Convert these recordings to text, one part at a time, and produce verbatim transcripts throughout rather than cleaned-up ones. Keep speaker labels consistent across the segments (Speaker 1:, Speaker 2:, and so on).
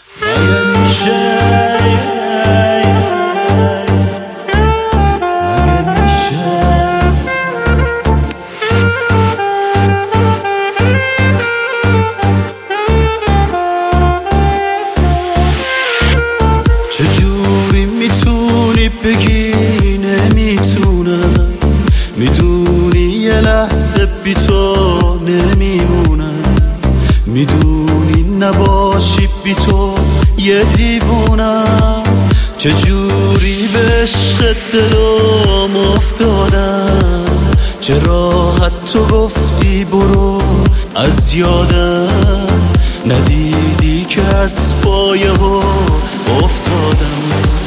Speaker 1: مگه میشه
Speaker 2: چجوری میتونی بگی نمیتونم، میدونی یه لحظه بی تو نمیمونم، میدونی نباشی بی تو یه دیوونم. چجوری به عشق دلم افتادم، چه راحت تو گفتی برو از یادم، ندیدی که از پایه ها افتادم.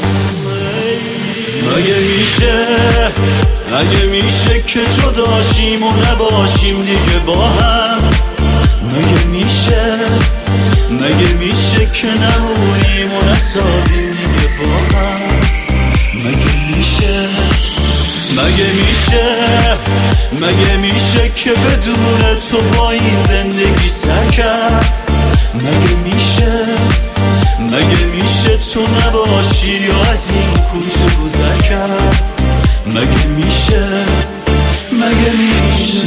Speaker 2: مگه میشه مگه میشه که جداشیم و نباشیم دیگه با هم؟ مگه میشه مگه میشه که نمونیم و نسازیم دیگه با هم؟ مگه میشه مگه میشه مگه میشه که بدون تو با این زندگی سر کرد؟ مگه میشه مگه میشه تو نباشی یا از این کوچه گذر کرد؟ مگه میشه مگه میشه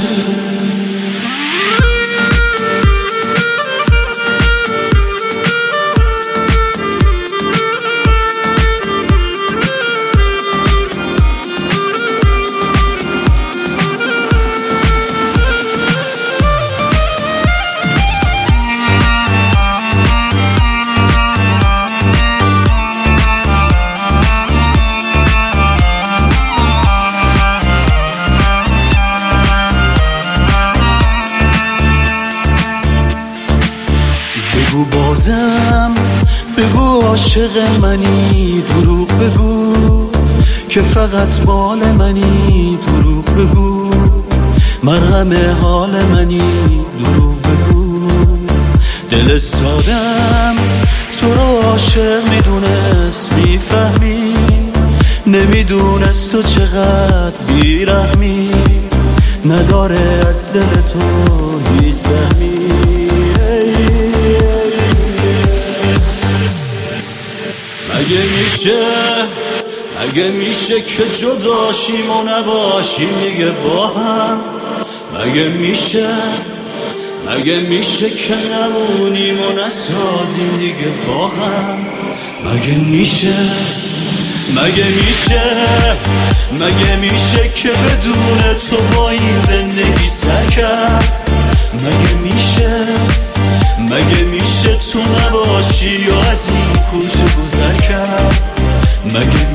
Speaker 2: بگو بازم بگو عاشق منی، دروغ بگو که فقط مال منی، دروغ بگو مرهم حال منی، دروغ بگو. دل سادم تو رو عاشق میدونست، میفهمی نمیدونست تو چقدر بیرحمی، نداره از دل تو هیچ سهمی. مگه میشه مگه میشه که جداشیم و نباشیم دیگه با هم؟ مگه میشه مگه میشه که نمونیم و نسازیم دیگه با هم؟ مگه میشه مگه میشه مگه میشه که بدون تو با این زندگی سر کرد؟ مگه میشه مگه میشه تو نباشی یا از این کوچه گذر کرد؟ مگه